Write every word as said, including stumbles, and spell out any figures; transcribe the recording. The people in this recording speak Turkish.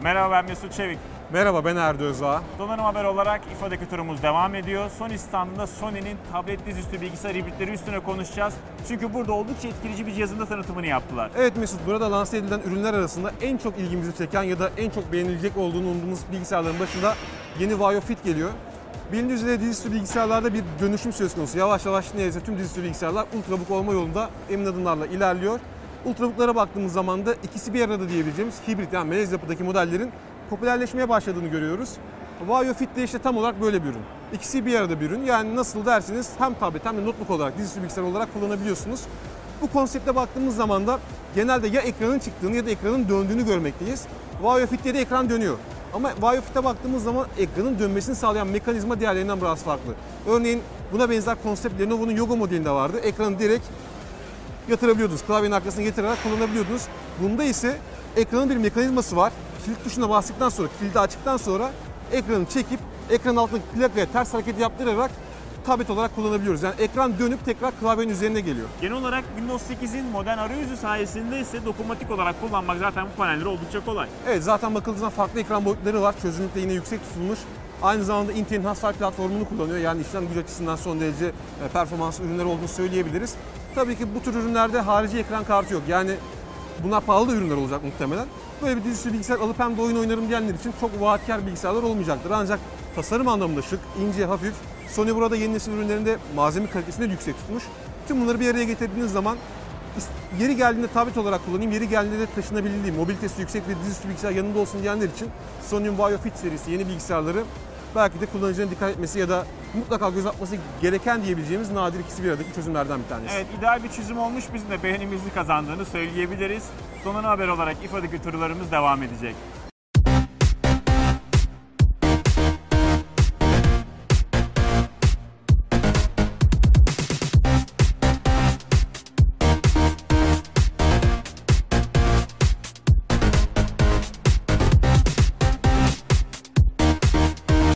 Merhaba, ben Mesut Çevik. Merhaba, ben Erdi Özdağ. Donanım Haber olarak İ F A'daki turumuz devam ediyor. Sony standında Sony'nin tablet dizüstü bilgisayar hibritleri üstüne konuşacağız. Çünkü burada oldukça etkileyici bir cihazın da tanıtımını yaptılar. Evet Mesut, burada lanse edilen ürünler arasında en çok ilgimizi çeken ya da en çok beğenilecek olduğunu umduğumuz bilgisayarların başında yeni Vaio Fit geliyor. Bilindiği üzere dizüstü bilgisayarlarda bir dönüşüm söz konusu. Yavaş yavaş neredeyse tüm dizüstü bilgisayarlar ultrabook olma yolunda emin adımlarla ilerliyor. Ultrabook'lara baktığımız zaman da ikisi bir arada diyebileceğimiz hibrit, yani melez yapıdaki modellerin popülerleşmeye başladığını görüyoruz. Vaio Fit de işte tam olarak böyle bir ürün. İkisi bir arada bir ürün. Yani nasıl derseniz hem tablet hem de notebook olarak, dizüstü bilgisayar olarak kullanabiliyorsunuz. Bu konsepte baktığımız zaman da genelde ya ekranın çıktığını ya da ekranın döndüğünü görmekteyiz. Vaio Fit'te de ekran dönüyor. Ama Vaio Fit'e baktığımız zaman ekranın dönmesini sağlayan mekanizma diğerlerinden biraz farklı. Örneğin buna benzer konsept Lenovo'nun Yoga modelinde vardı. Ekranı direkt yatırabiliyordunuz. Klavyenin arkasına getirerek kullanabiliyordunuz. Bunda ise ekranın bir mekanizması var. Kilit tuşuna bastıktan sonra, kilidi açtıktan sonra ekranı çekip ekranın altındaki plakaya ters hareket yaptırarak tablet olarak kullanabiliyoruz. Yani ekran dönüp tekrar klavyenin üzerine geliyor. Genel olarak Windows sekizin modern arayüzü sayesinde ise dokunmatik olarak kullanmak zaten bu panelleri oldukça kolay. Evet, zaten bakıldığında farklı ekran boyutları var. Çözünürlük de yine yüksek tutulmuş. Aynı zamanda Intel'in Hasar platformunu kullanıyor. Yani işlem gücü açısından son derece performanslı ürünler olduğunu söyleyebiliriz. Tabii ki bu tür ürünlerde harici ekran kartı yok. Yani bunlar pahalı da ürünler olacak muhtemelen. Böyle bir dizüstü bilgisayar alıp hem de oyun oynarım diyenler için çok vaatkar bilgisayarlar olmayacaktır. Ancak tasarım anlamında şık, ince, hafif. Sony burada yeni nesil ürünlerinde malzeme kalitesini de yüksek tutmuş. Tüm bunları bir araya getirdiğiniz zaman yeri geldiğinde tablet olarak kullanayım, yeri geldiğinde de taşınabildiğim, mobilitesi yüksek bir dizüstü bilgisayar yanında olsun diyenler için Sony'nin Vaio Fit serisi yeni bilgisayarları belki de kullanıcının dikkat etmesi ya da mutlaka göz atması gereken diyebileceğimiz nadir ikisi bir aradaki çözümlerden bir tanesi. Evet, ideal bir çözüm olmuş, bizim de beğenimizi kazandığını söyleyebiliriz. Donanım Haber olarak İ F A'daki turlarımız devam edecek.